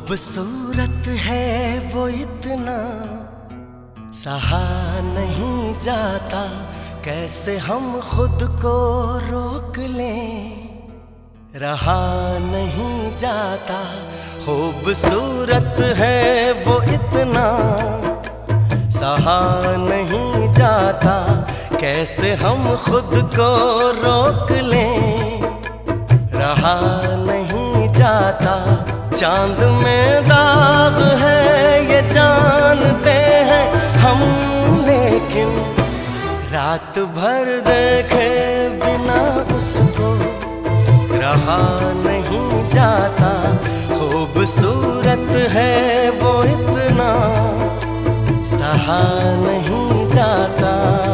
खूबसूरत है वो इतना, सहा नहीं जाता। कैसे हम खुद को रोक लें, रहा नहीं जाता। खूबसूरत है वो इतना, सहा नहीं जाता। कैसे हम खुद को रोक लें, रहा नहीं जाता। चांद में दाग है ये जानते हैं हम, लेकिन रात भर देखे बिना उसको रहा नहीं जाता। खूबसूरत है वो इतना, सहा नहीं जाता।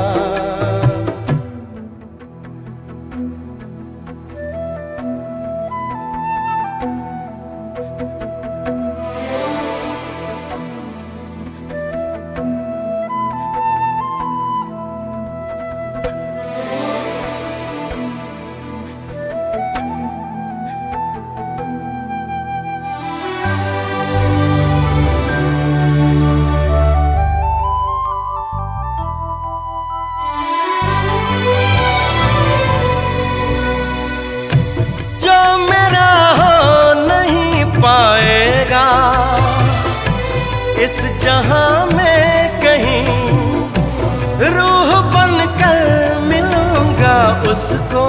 पाएगा इस जहां में कहीं, रूह बनकर मिलूंगा उसको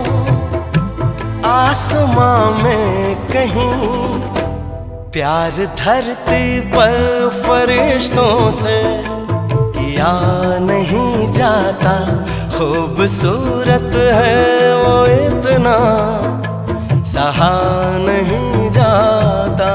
आसमां में कहीं। प्यार धरती पर फरिश्तों से किया नहीं जाता। खूबसूरत है वो इतना, सहा नहीं जाता।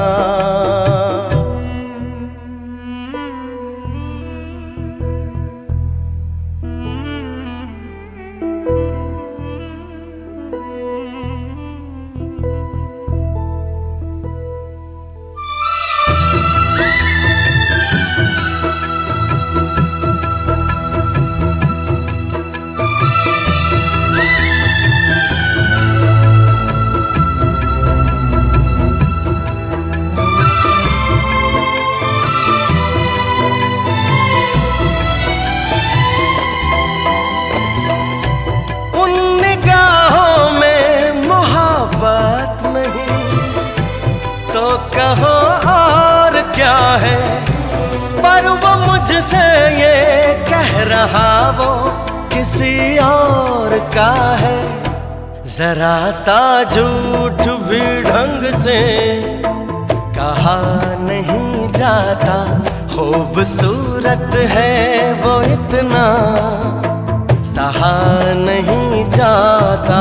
कहो और क्या है, पर वो मुझसे ये कह रहा वो किसी और का है। जरा सा झूठ भी ढंग से कहा नहीं जाता। खूबसूरत है वो इतना, सहा नहीं जाता।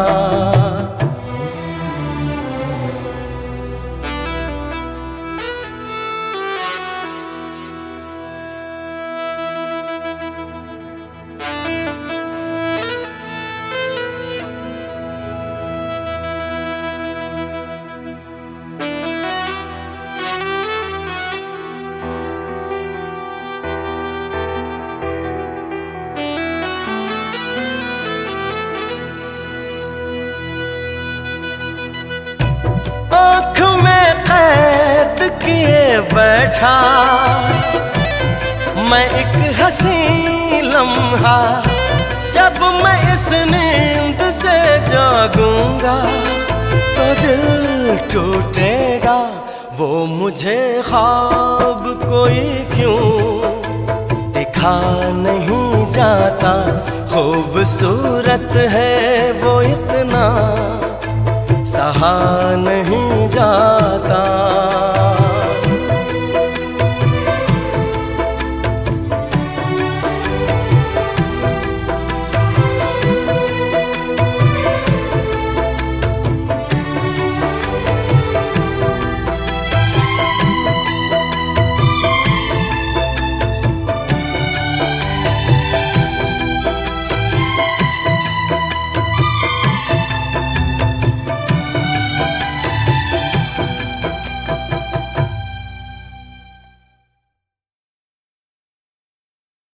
आँख में कैद किए बैठा मैं एक हंसी लम्हा, जब मैं इस नींद से जागूंगा तो दिल टूटेगा। वो मुझे ख्वाब कोई क्यों दिखा नहीं जाता। खूबसूरत है वो इतना, सहा नहीं जाता।